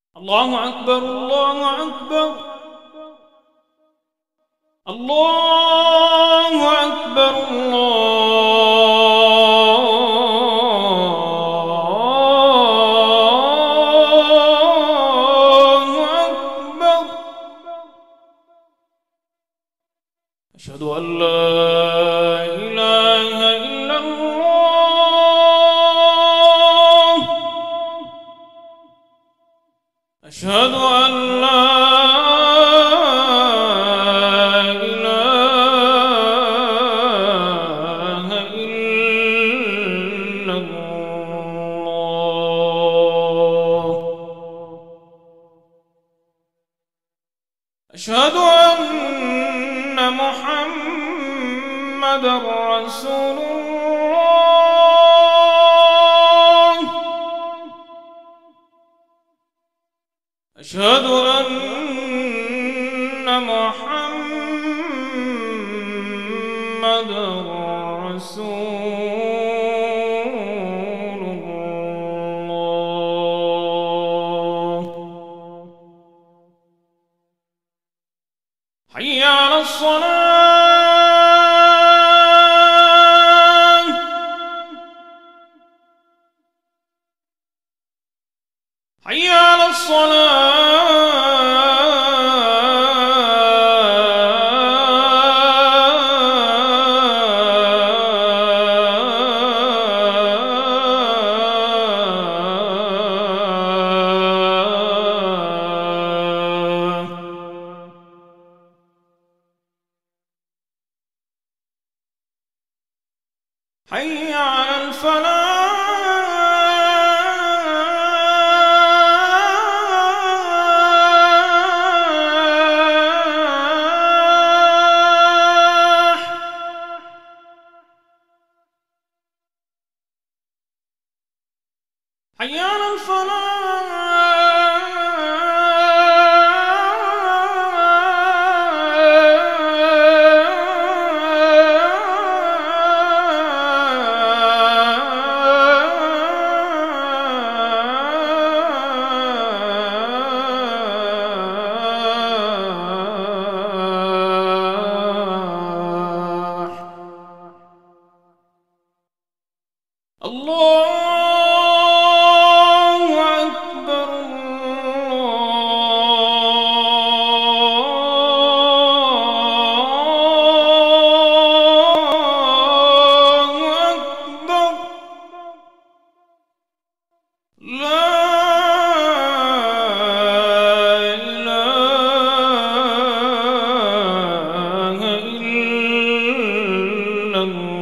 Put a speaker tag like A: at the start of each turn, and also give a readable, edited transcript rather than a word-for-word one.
A: الله أكبر الله أكبر الله أكبر الله أكبر. أشهد أن لا إله إلا الله. أشهد أن لا إله إلا الله. أشهد أن محمدًا رسول الله. أشهد أن محمدًا رسول الله. حي على الصلاة. حي على حي على الفلاح. حي على الله أكبر الله أكبر. لا إله إلا الله.